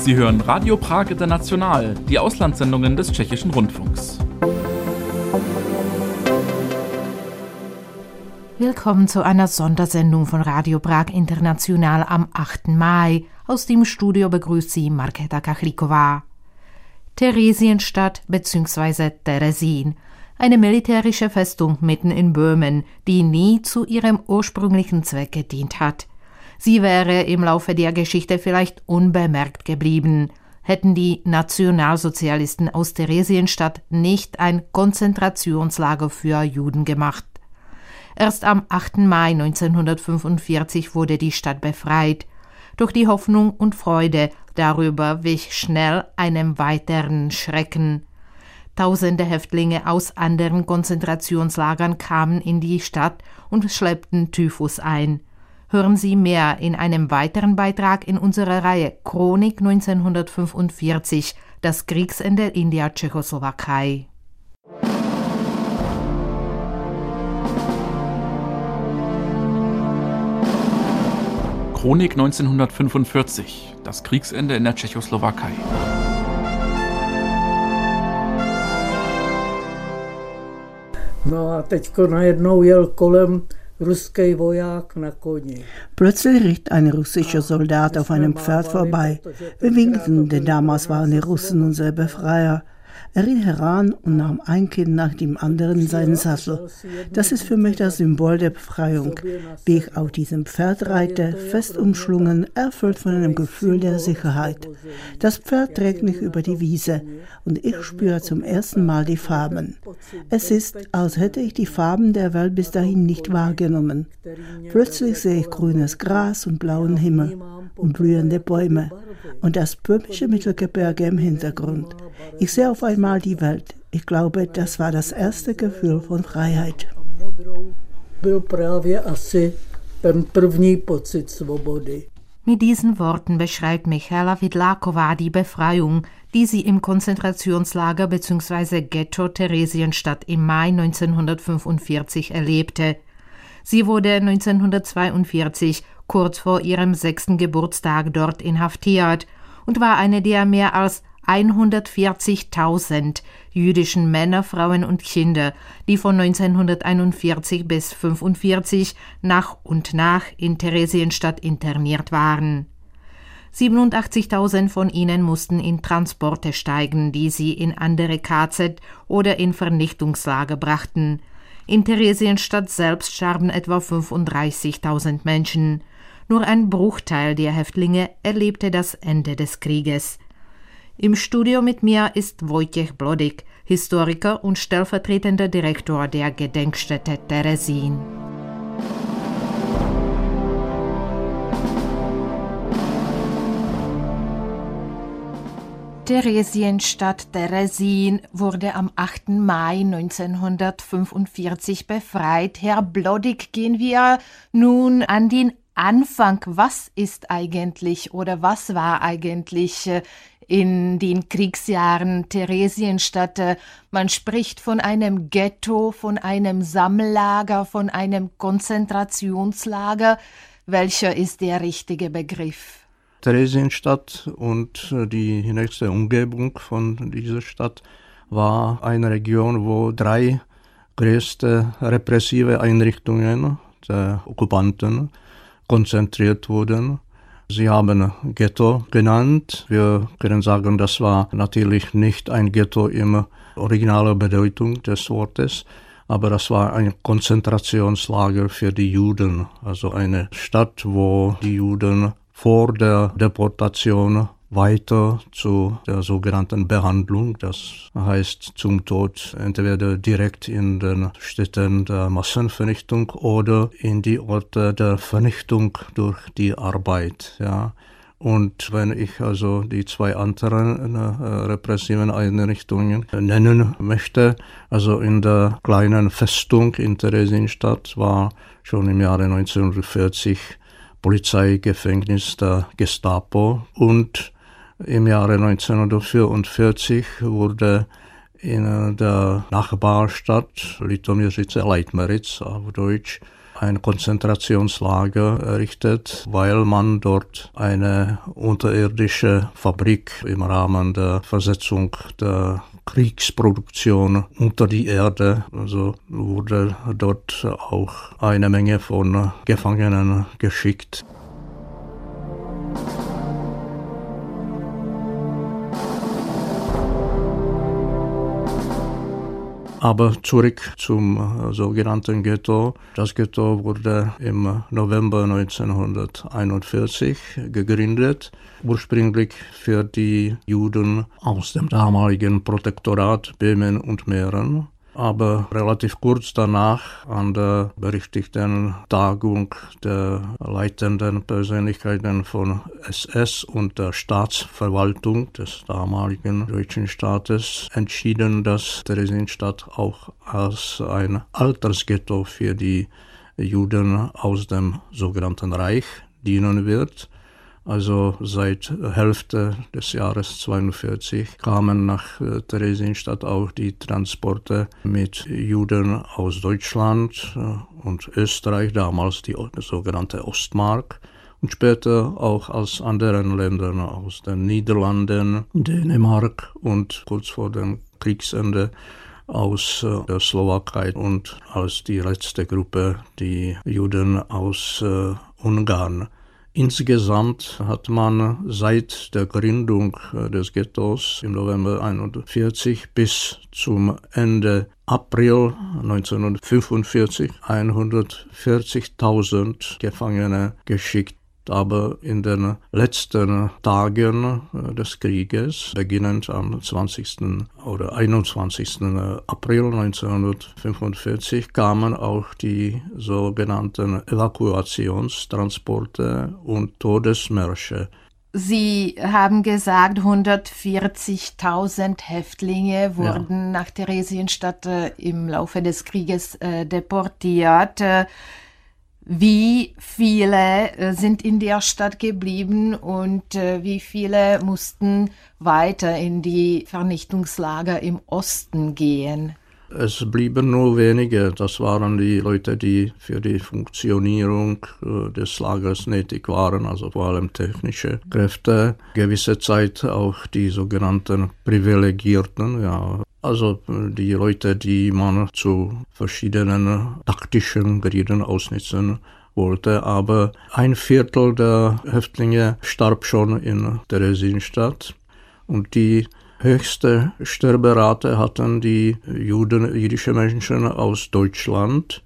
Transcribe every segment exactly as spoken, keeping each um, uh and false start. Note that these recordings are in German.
Sie hören Radio Prag International, die Auslandssendungen des Tschechischen Rundfunks. Willkommen zu einer Sondersendung von Radio Prag International am achten Mai. Aus dem Studio begrüßt Sie Markéta Kachlíková. Theresienstadt bzw. Terezín, eine militärische Festung mitten in Böhmen, die nie zu ihrem ursprünglichen Zweck gedient hat. Sie wäre im Laufe der Geschichte vielleicht unbemerkt geblieben, hätten die Nationalsozialisten aus Theresienstadt nicht ein Konzentrationslager für Juden gemacht. Erst am achten Mai neunzehnhundertfünfundvierzig wurde die Stadt befreit. Doch die Hoffnung und Freude darüber wich schnell einem weiteren Schrecken. Tausende Häftlinge aus anderen Konzentrationslagern kamen in die Stadt und schleppten Typhus ein. Hören Sie mehr in einem weiteren Beitrag in unserer Reihe Chronik neunzehnhundertfünfundvierzig, das Kriegsende in der Tschechoslowakei. Chronik neunzehnhundertfünfundvierzig, das Kriegsende in der Tschechoslowakei. No a teďko najednou jel kolem ruský voják na koni. Plötzlich ritt ein russischer Soldat auf einem Pferd vorbei. Wir winkten, denn damals waren die Russen unsere Befreier. Er ritt heran und nahm ein Kind nach dem anderen in seinen Sattel. Das ist für mich das Symbol der Befreiung. Wie ich auf diesem Pferd reite, fest umschlungen, erfüllt von einem Gefühl der Sicherheit. Das Pferd trägt mich über die Wiese und ich spüre zum ersten Mal die Farben. Es ist, als hätte ich die Farben der Welt bis dahin nicht wahrgenommen. Plötzlich sehe ich grünes Gras und blauen Himmel und blühende Bäume und das böhmische Mittelgebirge im Hintergrund. Ich sehe auf einmal die Welt. Ich glaube, das war das erste Gefühl von Freiheit. Mit diesen Worten beschreibt Michaela Vidláková die Befreiung, die sie im Konzentrationslager bzw. Ghetto Theresienstadt im Mai neunzehnhundertfünfundvierzig erlebte. Sie wurde neunzehnhundertzweiundvierzig, kurz vor ihrem sechsten Geburtstag, dort inhaftiert und war eine der mehr als hundertvierzigtausend jüdischen Männer, Frauen und Kinder, die von neunzehnhunderteinundvierzig bis neunzehnhundertfünfundvierzig nach und nach in Theresienstadt interniert waren. siebenundachtzigtausend von ihnen mussten in Transporte steigen, die sie in andere K Z oder in Vernichtungslager brachten. In Theresienstadt selbst starben etwa fünfunddreißigtausend Menschen. Nur ein Bruchteil der Häftlinge erlebte das Ende des Krieges. Im Studio mit mir ist Wojciech Blodik, Historiker und stellvertretender Direktor der Gedenkstätte Terezín. Theresienstadt Terezín wurde am achten Mai neunzehnhundertfünfundvierzig befreit. Herr Blodik, gehen wir nun an den Anfang. Was ist eigentlich oder was war eigentlich in den Kriegsjahren Theresienstadt? Man spricht von einem Ghetto, von einem Sammellager, von einem Konzentrationslager. Welcher ist der richtige Begriff? Theresienstadt und die nächste Umgebung von dieser Stadt war eine Region, wo drei größte repressive Einrichtungen der Okkupanten konzentriert wurden. Sie haben Ghetto genannt. Wir können sagen, das war natürlich nicht ein Ghetto in originaler Bedeutung des Wortes, aber das war ein Konzentrationslager für die Juden. Also eine Stadt, wo die Juden vor der Deportation weiter zu der sogenannten Behandlung, das heißt zum Tod, entweder direkt in den Städten der Massenvernichtung oder in die Orte der Vernichtung durch die Arbeit. Ja. Und wenn ich also die zwei anderen äh, repressiven Einrichtungen nennen möchte, also in der kleinen Festung in Theresienstadt war schon im Jahre neunzehnhundertvierzig Polizeigefängnis der Gestapo und im Jahre neunzehnhundertvierundvierzig wurde in der Nachbarstadt Litoměřice, Leitmeritz auf Deutsch, ein Konzentrationslager errichtet, weil man dort eine unterirdische Fabrik im Rahmen der Versetzung der Kriegsproduktion unter die Erde, also wurde dort auch eine Menge von Gefangenen geschickt. Aber zurück zum sogenannten Ghetto. Das Ghetto wurde im November neunzehnhunderteinundvierzig gegründet, ursprünglich für die Juden aus dem damaligen Protektorat Böhmen und Mähren. Aber relativ kurz danach, an der berüchtigten Tagung der leitenden Persönlichkeiten von S S und der Staatsverwaltung des damaligen deutschen Staates, entschieden, dass Theresienstadt auch als ein Altersghetto für die Juden aus dem sogenannten Reich dienen wird. Also seit Hälfte des Jahres zweiundvierzig kamen nach äh, Theresienstadt auch die Transporte mit Juden aus Deutschland äh, und Österreich, damals die sogenannte Ostmark, und später auch aus anderen Ländern, aus den Niederlanden, Dänemark und kurz vor dem Kriegsende aus äh, der Slowakei und als die letzte Gruppe die Juden aus äh, Ungarn. Insgesamt hat man seit der Gründung des Ghettos im November einundvierzig bis zum Ende April neunzehnhundertfünfundvierzig hundertvierzigtausend Gefangene geschickt. Aber in den letzten Tagen des Krieges, beginnend am zwanzigsten oder einundzwanzigsten April neunzehnhundertfünfundvierzig, kamen auch die sogenannten Evakuationstransporte und Todesmärsche. Sie haben gesagt, hundertvierzigtausend Häftlinge wurden ja. nach Theresienstadt äh, im Laufe des Krieges äh, deportiert. Wie viele äh, sind in der Stadt geblieben und äh, wie viele mussten weiter in die Vernichtungslager im Osten gehen? Es blieben nur wenige. Das waren die Leute, die für die Funktionierung äh, des Lagers nötig waren, also vor allem technische Kräfte. Gewisse Zeit auch die sogenannten Privilegierten, ja. Also die Leute, die man zu verschiedenen taktischen Gebieten ausnutzen wollte. Aber ein Viertel der Häftlinge starb schon in Theresienstadt. Und die höchste Sterberate hatten die Juden, jüdische Menschen aus Deutschland,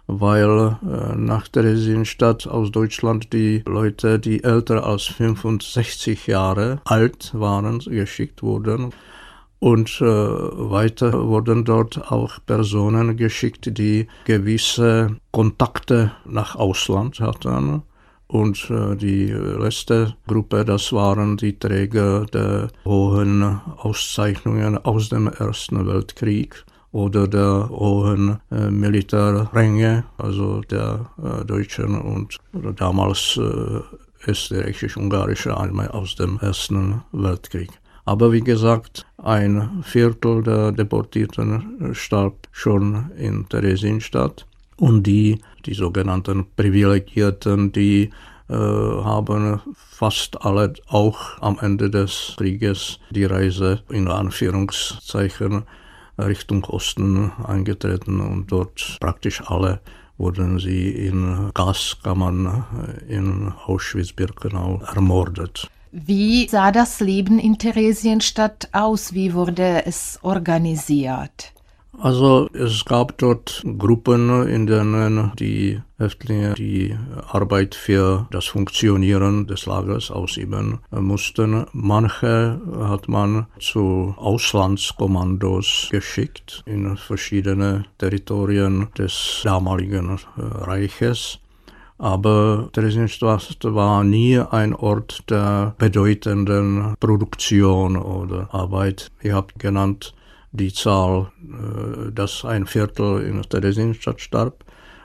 weil äh, nach Theresienstadt aus Deutschland die Leute, die älter als fünfundsechzig Jahre alt waren, geschickt wurden. Und äh, weiter wurden dort auch Personen geschickt, die gewisse Kontakte nach Ausland hatten. Und äh, die letzte Gruppe, das waren die Träger der hohen Auszeichnungen aus dem Ersten Weltkrieg oder der hohen äh, Militärränge, also der äh, deutschen und damals äh, österreichisch-ungarische Armee aus dem Ersten Weltkrieg. Aber wie gesagt, ein Viertel der Deportierten starb schon in Theresienstadt. Und die, die sogenannten Privilegierten, die äh, haben fast alle auch am Ende des Krieges die Reise in Anführungszeichen Richtung Osten angetreten. Und dort praktisch alle wurden sie in Gaskammern in Auschwitz-Birkenau ermordet. Wie sah das Leben in Theresienstadt aus? Wie wurde es organisiert? Also es gab dort Gruppen, in denen die Häftlinge die Arbeit für das Funktionieren des Lagers ausüben mussten. Manche hat man zu Auslandskommandos geschickt in verschiedene Territorien des damaligen Reiches. Aber Theresienstadt war nie ein Ort der bedeutenden Produktion oder Arbeit. Ihr habt genannt die Zahl, dass ein Viertel in Theresienstadt starb.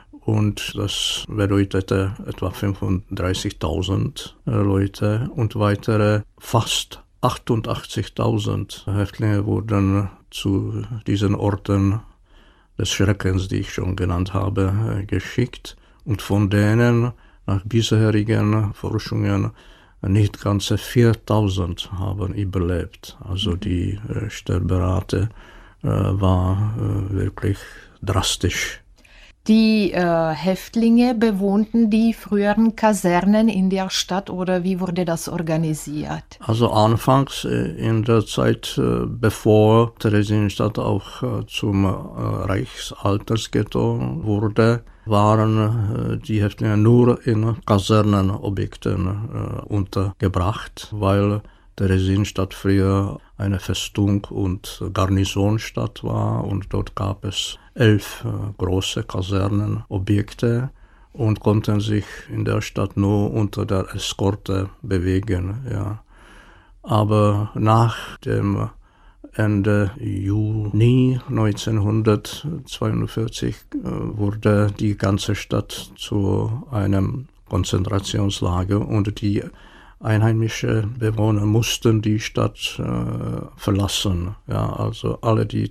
Und das bedeutete etwa fünfunddreißigtausend Leute und weitere fast achtundachtzigtausend Häftlinge wurden zu diesen Orten des Schreckens, die ich schon genannt habe, geschickt. Und von denen, nach bisherigen Forschungen, nicht ganze viertausend haben überlebt. Also die äh, Sterberate äh, war äh, wirklich drastisch. Die äh, Häftlinge bewohnten die früheren Kasernen in der Stadt oder wie wurde das organisiert? Also anfangs äh, in der Zeit, äh, bevor Theresienstadt auch äh, zum äh, Reichsaltersghetto wurde, waren äh, die Häftlinge nur in Kasernenobjekten äh, untergebracht, weil Theresienstadt früher eine Festung und Garnisonstadt war und dort gab es elf äh, große Kasernenobjekte und konnten sich in der Stadt nur unter der Eskorte bewegen. Ja. Aber nach dem Ende Juni neunzehnhundertzweiundvierzig äh, wurde die ganze Stadt zu einem Konzentrationslager und die einheimische Bewohner mussten die Stadt äh, verlassen. Ja, also alle die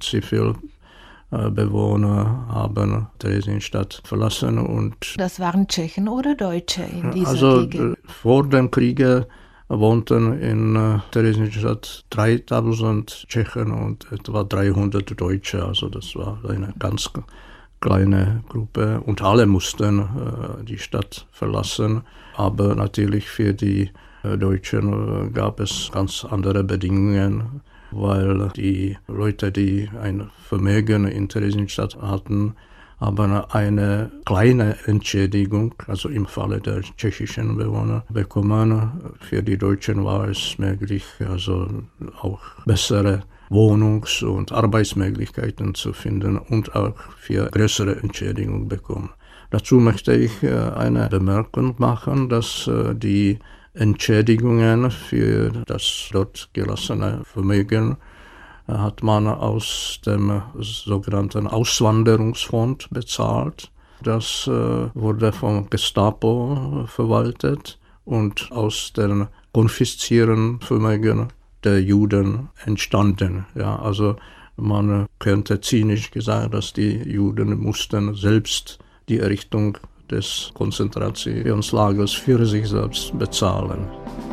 Zivilbewohner haben Theresienstadt verlassen. Und das waren Tschechen oder Deutsche in dieser also, Gegend? Also vor dem Kriege wohnten in äh, Theresienstadt dreitausend Tschechen und etwa dreihundert Deutsche. Also das war eine ganz kleine Gruppe und alle mussten äh, die Stadt verlassen. Aber natürlich für die Deutschen gab es ganz andere Bedingungen, weil die Leute, die ein Vermögen in Theresienstadt hatten, haben eine kleine Entschädigung, also im Falle der tschechischen Bewohner, bekommen. Für die Deutschen war es möglich, also auch bessere Wohnungs- und Arbeitsmöglichkeiten zu finden und auch für größere Entschädigung bekommen. Dazu möchte ich eine Bemerkung machen, dass die Entschädigungen für das dort gelassene Vermögen hat man aus dem sogenannten Auswanderungsfonds bezahlt. Das wurde vom Gestapo verwaltet und aus den konfiszierten Vermögen der Juden entstanden. Ja, also man könnte zynisch gesagt, dass die Juden mussten selbst die Errichtung des Konzentrationslagers für sich selbst bezahlen.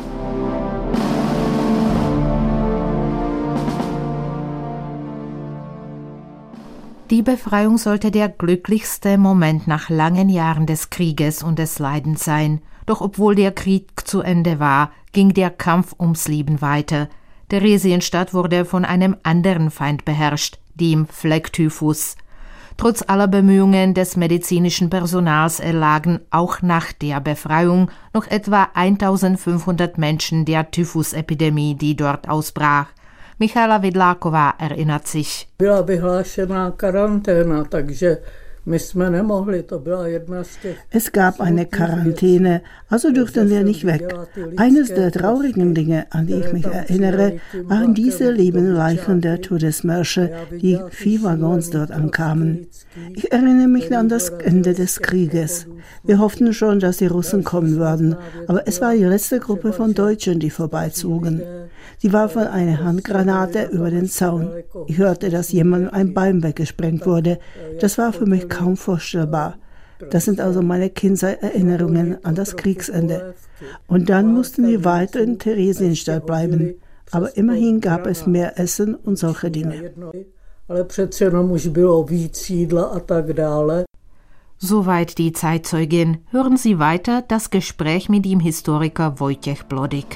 Die Befreiung sollte der glücklichste Moment nach langen Jahren des Krieges und des Leidens sein. Doch obwohl der Krieg zu Ende war, ging der Kampf ums Leben weiter. Theresienstadt wurde von einem anderen Feind beherrscht, dem Flecktyphus. Trotz aller Bemühungen des medizinischen Personals erlagen auch nach der Befreiung noch etwa eintausendfünfhundert Menschen der Typhusepidemie, die dort ausbrach. Michaela Vidláková erinnert sich. Byla vyhlášená karanténa, takže Es gab eine Quarantäne, also durften wir nicht weg. Eines der traurigen Dinge, an die ich mich erinnere, waren diese lieben Leichen der Todesmärsche, die Viehwaggons dort ankamen. Ich erinnere mich an das Ende des Krieges. Wir hofften schon, dass die Russen kommen würden, aber es war die letzte Gruppe von Deutschen, die vorbeizogen. Sie warfen eine Handgranate über den Zaun. Ich hörte, dass jemandem ein Bein weggesprengt wurde. Das war für mich kaum vorstellbar. Das sind also meine Kindheitserinnerungen an das Kriegsende. Und dann mussten wir weiter in Theresienstadt bleiben. Aber immerhin gab es mehr Essen und solche Dinge. Soweit die Zeitzeugin. Hören Sie weiter das Gespräch mit dem Historiker Wojciech Blodyk.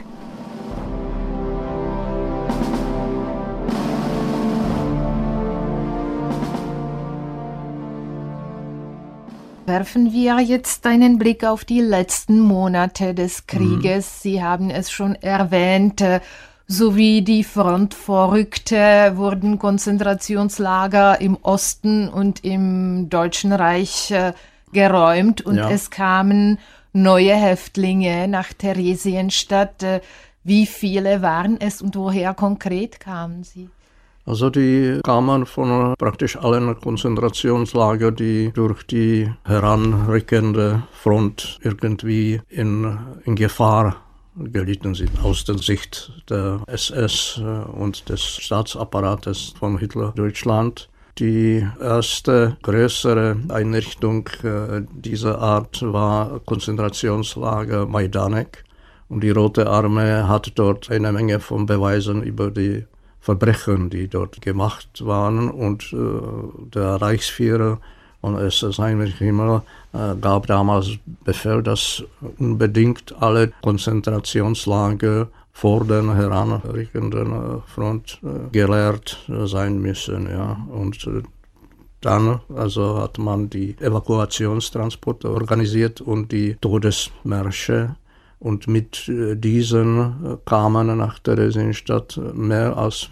Werfen wir jetzt einen Blick auf die letzten Monate des Krieges. Mhm. Sie haben es schon erwähnt, sowie die Front vorrückte, wurden Konzentrationslager im Osten und im Deutschen Reich geräumt und ja. Es kamen neue Häftlinge nach Theresienstadt. Wie viele waren es und woher konkret kamen sie? Also die kamen von praktisch allen Konzentrationslagern, die durch die heranrückende Front irgendwie in, in Gefahr gelitten sind, aus der Sicht der S S und des Staatsapparates von Hitler-Deutschland. Die erste größere Einrichtung äh, dieser Art war Konzentrationslager Majdanek. Und die Rote Armee hat dort eine Menge von Beweisen über die Verbrechen, die dort gemacht waren. Und äh, der Reichsführer von S S Heinrich Himmler äh, gab damals Befehl, dass unbedingt alle Konzentrationslager vor den heranrückenden Front äh, geleert äh, sein müssen. Ja. Und äh, dann also hat man die Evakuationstransporte organisiert und die Todesmärsche. Und mit äh, diesen äh, kamen nach Theresienstadt mehr als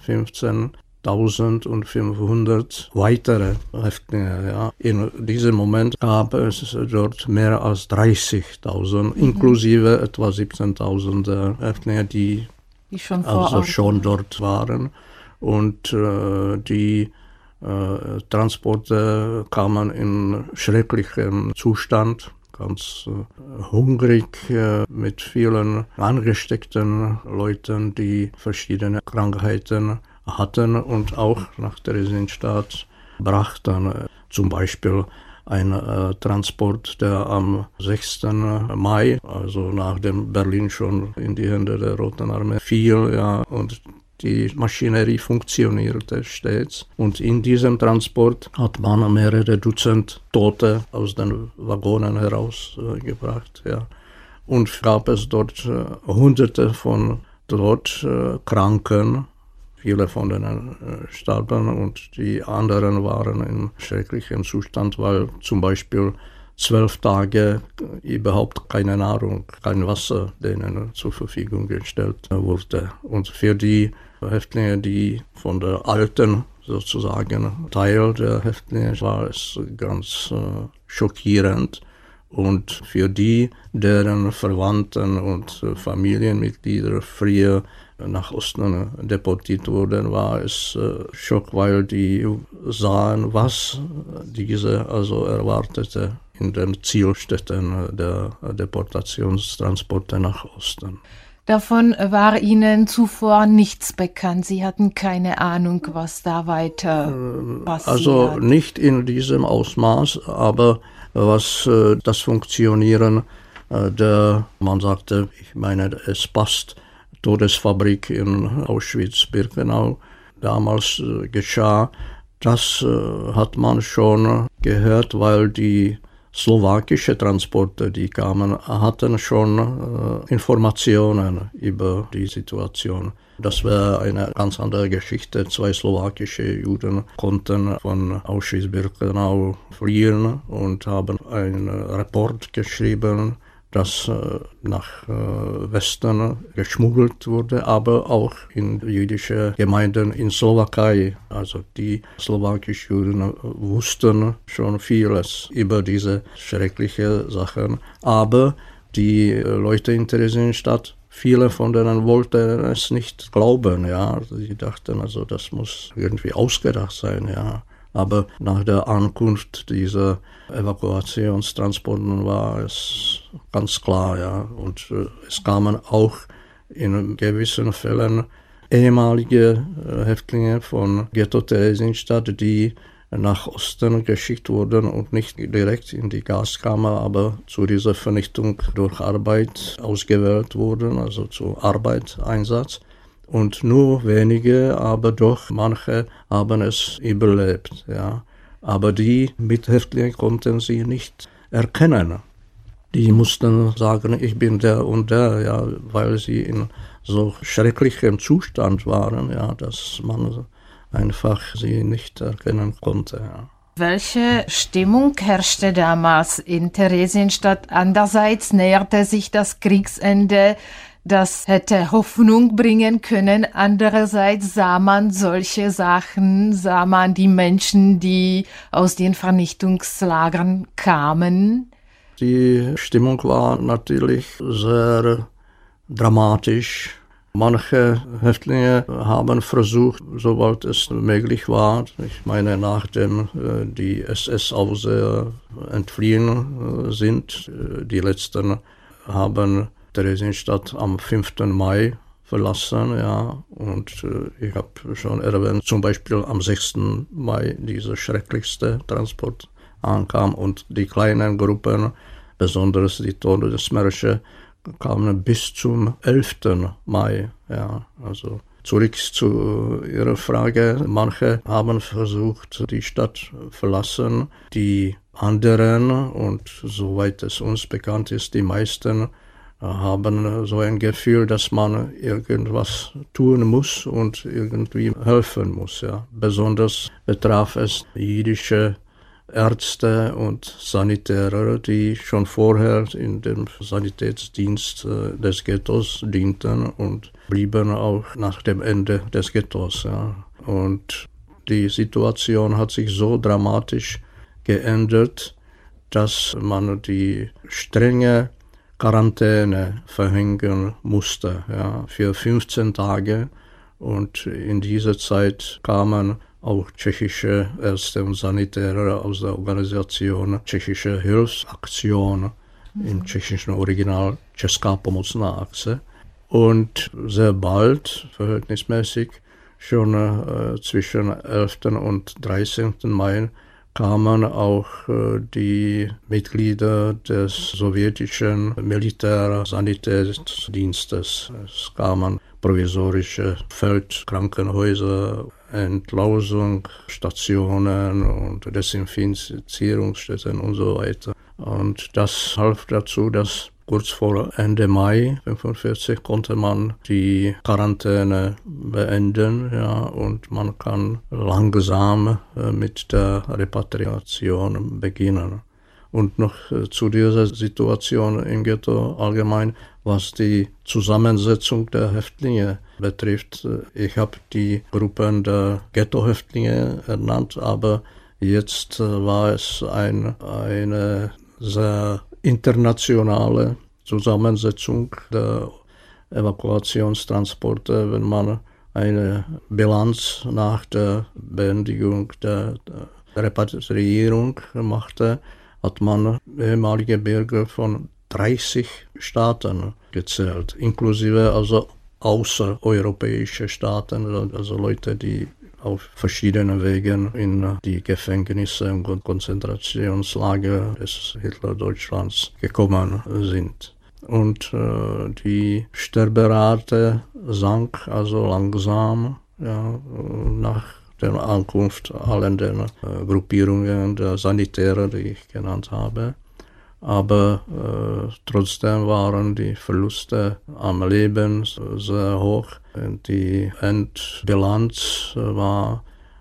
fünfzehntausendfünfhundert weitere Häftlinge. Ja. In diesem Moment gab es dort mehr als dreißigtausend, mhm. inklusive etwa siebzehntausend Häftlinge, die, die schon, also schon dort waren. Und äh, die äh, Transporte kamen in schrecklichem Zustand. Ganz äh, hungrig, äh, mit vielen angesteckten Leuten, die verschiedene Krankheiten hatten und auch nach Theresienstadt brachten. Äh, zum Beispiel ein äh, Transport, der am sechsten Mai, also nachdem Berlin schon in die Hände der Roten Armee fiel, ja, und die Maschinerie funktionierte stets. Und in diesem Transport hat man mehrere Dutzend Tote aus den Waggonen herausgebracht. Äh, ja. Und gab es dort äh, Hunderte von Todkranken. Viele von denen äh, starben und die anderen waren in schrecklichem Zustand, weil zum Beispiel zwölf Tage überhaupt keine Nahrung, kein Wasser denen zur Verfügung gestellt wurde. Und für die Häftlinge, die von der alten sozusagen Teil der Häftlinge, war es ganz äh, schockierend. Und für die, deren Verwandten und äh, Familienmitglieder früher nach Osten deportiert wurden, war es äh, Schock, weil die sahen, was diese also erwartete in den Zielstätten der Deportationstransporte nach Osten. Davon war Ihnen zuvor nichts bekannt. Sie hatten keine Ahnung, was da weiter passiert. Also nicht in diesem Ausmaß, aber was äh, das Funktionieren äh, der, man sagte, ich meine, es passt, Todesfabrik in Auschwitz-Birkenau damals äh, geschah, das äh, hat man schon gehört, weil die slowakische Transporte, die kamen, hatten schon äh, Informationen über die Situation. Das wäre eine ganz andere Geschichte. Zwei slowakische Juden konnten von Auschwitz-Birkenau fliehen und haben einen Report geschrieben, das äh, nach äh, Westen geschmuggelt wurde, aber auch in jüdische Gemeinden in Slowakei. Also die slowakischen Juden wussten schon vieles über diese schrecklichen Sachen, aber die Leute in Theresienstadt, viele von denen wollten es nicht glauben. Ja. Sie dachten, also das muss irgendwie ausgedacht sein. Ja. Aber nach der Ankunft dieser Evakuationstransporten war es ganz klar, ja. Und äh, es kamen auch in gewissen Fällen ehemalige äh, Häftlinge von Ghetto Theresienstadt, die nach Osten geschickt wurden und nicht direkt in die Gaskammer, aber zu dieser Vernichtung durch Arbeit ausgewählt wurden, also zu Arbeitseinsatz. Und nur wenige, aber doch manche haben es überlebt. Ja. Aber die Mithäftlinge konnten sie nicht erkennen. Die mussten sagen, ich bin der und der, ja, weil sie in so schrecklichem Zustand waren, ja, dass man einfach sie nicht erkennen konnte. Ja. Welche Stimmung herrschte damals in Theresienstadt? Andererseits näherte sich das Kriegsende, das hätte Hoffnung bringen können. Andererseits sah man solche Sachen, sah man die Menschen, die aus den Vernichtungslagern kamen. Die Stimmung war natürlich sehr dramatisch. Manche Häftlinge haben versucht, soweit es möglich war, ich meine, nachdem äh, die S S-Aufseher entfliehen äh, sind, äh, die letzten haben Theresienstadt am fünften Mai verlassen, ja. Und äh, ich habe schon erwähnt, zum Beispiel am sechsten Mai dieser schrecklichste Transport ankam und die kleinen Gruppen, besonders die Todesmärsche, kamen bis zum elften Mai, ja. Also zurück zu Ihrer Frage. Manche haben versucht, die Stadt verlassen. Die anderen, und soweit es uns bekannt ist, die meisten, haben so ein Gefühl, dass man irgendwas tun muss und irgendwie helfen muss. Ja. Besonders betraf es jüdische Ärzte und Sanitäre, die schon vorher in dem Sanitätsdienst des Ghettos dienten und blieben auch nach dem Ende des Ghettos. Ja. Und die Situation hat sich so dramatisch geändert, dass man die strenge Quarantäne verhängen musste, ja, für fünfzehn Tage. Und in dieser Zeit kamen auch tschechische Ärzte und Sanitäre aus der Organisation Tschechische Hilfsaktion, mhm. im tschechischen Original Česká pomocná akce. Und sehr bald, verhältnismäßig, schon äh, zwischen elften und dreizehnten Mai, kamen auch äh, die Mitglieder des sowjetischen Militär-Sanitätsdienstes. Es kamen provisorische Feldkrankenhäuser, Entlausung, Stationen und Desinfizierungsstätten und so weiter. Und das half dazu, dass kurz vor Ende Mai fünfundvierzig konnte man die Quarantäne beenden, ja, und man kann langsam äh, mit der Repatriation beginnen. Und noch äh, zu dieser Situation im Ghetto allgemein, was die Zusammensetzung der Häftlinge betrifft. Ich habe die Gruppen der Ghetto-Häftlinge ernannt, aber jetzt äh, war es ein, eine sehr internationale Zusammensetzung der Evakuationstransporte, wenn man eine Bilanz nach der Beendigung der, der Repatriierung machte, hat man ehemalige Bürger von dreißig Staaten gezählt, inklusive also außereuropäische Staaten, also Leute, die auf verschiedenen Wegen in die Gefängnisse und Konzentrationslager des Hitler-Deutschlands gekommen sind. Und äh, die Sterberate sank also langsam, ja, nach der Ankunft allen den äh, Gruppierungen der Sanitäre, die ich genannt habe. Aber äh, trotzdem waren die Verluste am Leben sehr hoch. Die Endbilanz war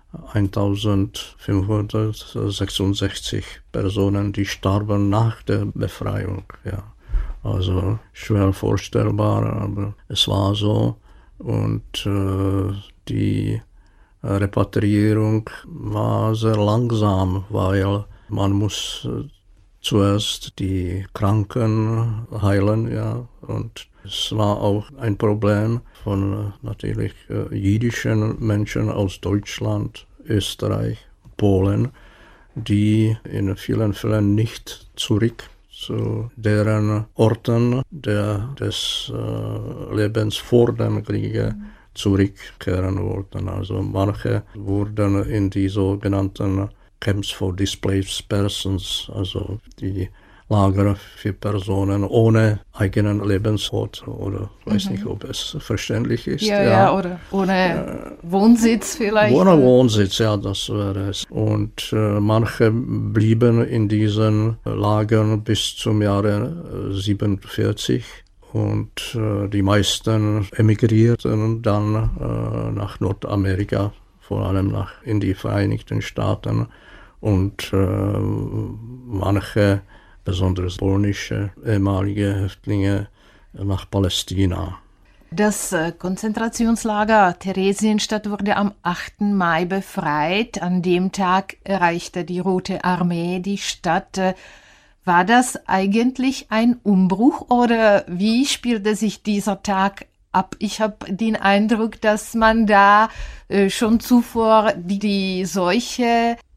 eintausendfünfhundertsechsundsechzig Personen, die starben nach der Befreiung. Ja. Also schwer vorstellbar, aber es war so. Und äh, die Repatriierung war sehr langsam, weil man muss äh, zuerst die Kranken heilen, ja, und es war auch ein Problem von natürlich äh, jüdischen Menschen aus Deutschland, Österreich, Polen, die in vielen Fällen nicht zurück zu deren Orten der, des äh, Lebens vor dem Kriege zurückkehren wollten. Also manche wurden in die sogenannten Camps for Displaced Persons, also die Lager für Personen ohne eigenen Lebensort, oder ich weiß mhm. nicht, ob es verständlich ist. Ja, ja, ja, oder ohne äh, Wohnsitz vielleicht. Ohne Wohnsitz, ja, das wäre es. Und äh, manche blieben in diesen Lagern bis zum Jahre siebenundvierzig. Und äh, die meisten emigrierten dann äh, nach Nordamerika, vor allem nach in die Vereinigten Staaten. Und äh, manche, besonders polnische ehemalige Häftlinge, nach Palästina. Das äh, Konzentrationslager Theresienstadt wurde am achten Mai befreit. An dem Tag erreichte die Rote Armee die Stadt. War das eigentlich ein Umbruch oder wie spielte sich dieser Tag ab? Ich habe den Eindruck, dass man da äh, schon zuvor die, die Seuche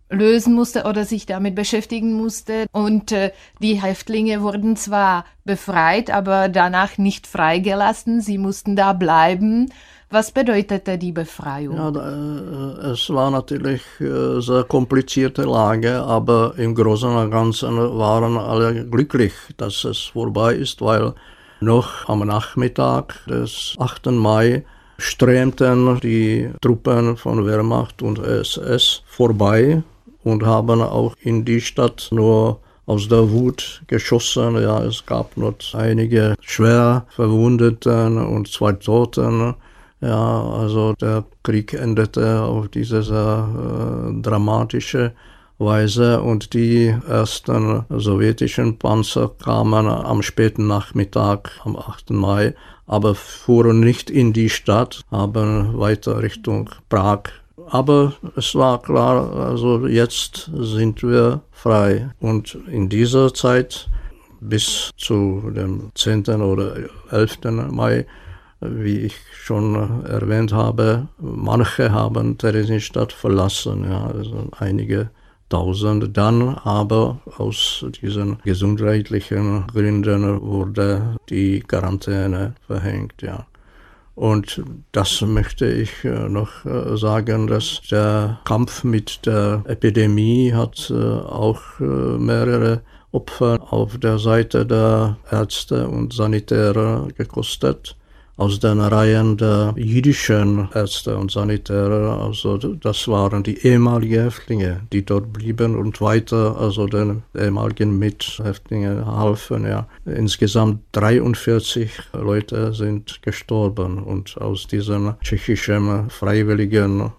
lösen musste oder sich damit beschäftigen musste. Und äh, die Häftlinge wurden zwar befreit, aber danach nicht freigelassen. Sie mussten da bleiben. Was bedeutete die Befreiung? Ja, es war natürlich eine sehr komplizierte Lage, aber im Großen und Ganzen waren alle glücklich, dass es vorbei ist, weil noch am Nachmittag des achten Mai strömten die Truppen von Wehrmacht und S S vorbei und haben auch in die Stadt nur aus der Wut geschossen. Ja, es gab nur einige schwer Verwundeten und zwei Toten. Ja, also der Krieg endete auf diese sehr äh, dramatische Weise und die ersten sowjetischen Panzer kamen am späten Nachmittag, am achten Mai, aber fuhren nicht in die Stadt, haben weiter Richtung Prag. Aber es war klar, also jetzt sind wir frei. Und in dieser Zeit bis zu dem zehnten oder elften Mai, wie ich schon erwähnt habe, manche haben Theresienstadt verlassen, ja, also einige Tausend. Dann aber aus diesen gesundheitlichen Gründen wurde die Quarantäne verhängt, ja. Und das möchte ich noch sagen, dass der Kampf mit der Epidemie hat auch mehrere Opfer auf der Seite der Ärzte und Sanitäre gekostet. Aus den Reihen der jüdischen Ärzte und Sanitäre, also das waren die ehemaligen Häftlinge, die dort blieben und weiter, also den ehemaligen Mithäftlingen halfen. Ja. Insgesamt dreiundvierzig Leute sind gestorben und aus diesem tschechischen freiwilligen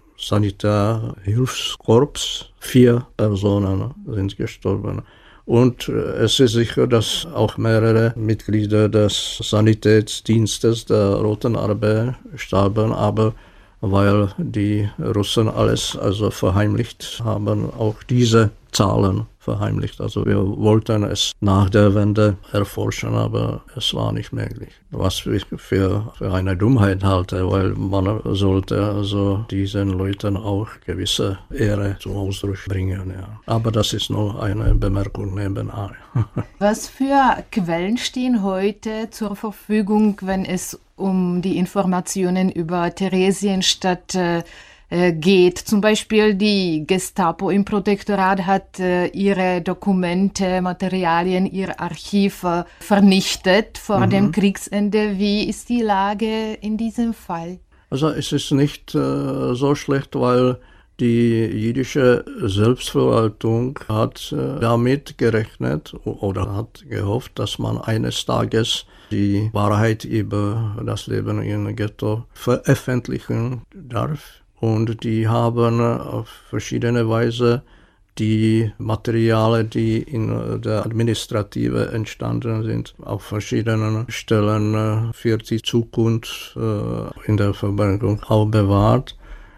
Sanitärhilfskorps vier Personen sind gestorben. Und es ist sicher, dass auch mehrere Mitglieder des Sanitätsdienstes der Roten Armee starben, aber weil die Russen alles also verheimlicht haben, auch diese Zahlen verheimlicht. Also wir wollten es nach der Wende erforschen, aber es war nicht möglich. Was ich für, für eine Dummheit halte, weil man sollte also diesen Leuten auch gewisse Ehre zum Ausdruck bringen. Ja. Aber das ist nur eine Bemerkung nebenbei. Was für Quellen stehen heute zur Verfügung, wenn es um die Informationen über Theresienstadt äh, geht? Zum Beispiel die Gestapo im Protektorat hat äh, ihre Dokumente, Materialien, ihr Archiv äh, vernichtet vor mhm. dem Kriegsende. Wie ist die Lage in diesem Fall? Also es ist nicht äh, so schlecht, weil die jüdische Selbstverwaltung hat äh, damit gerechnet oder hat gehofft, dass man eines Tages die Wahrheit über das Leben im Ghetto veröffentlichen darf. Und die haben auf verschiedene Weise die Materialien, die in der Administrative entstanden sind, auf verschiedenen Stellen für die Zukunft in der Verbergung auch bewahrt.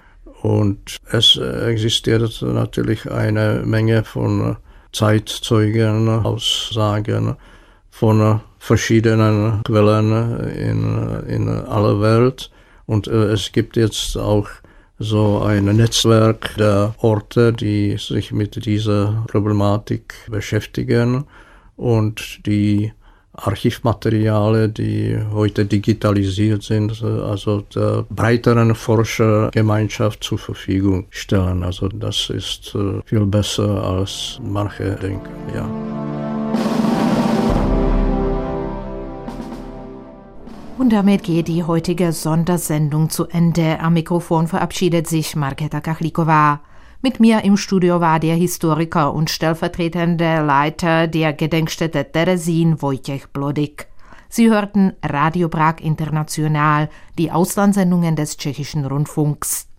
Und es existiert natürlich eine Menge von Zeitzeugen, Aussagen von verschiedenen Quellen in, in aller Welt. Und es gibt jetzt auch so ein Netzwerk der Orte, die sich mit dieser Problematik beschäftigen und die Archivmaterialien, die heute digitalisiert sind, also der breiteren Forschergemeinschaft zur Verfügung stellen. Also das ist viel besser, als manche denken, ja. Und damit geht die heutige Sondersendung zu Ende. Am Mikrofon verabschiedet sich Markéta Kachlikova. Mit mir im Studio war der Historiker und stellvertretende Leiter der Gedenkstätte Terezín, Wojciech Blodik. Sie hörten Radio Prag International, die Auslandssendungen des Tschechischen Rundfunks.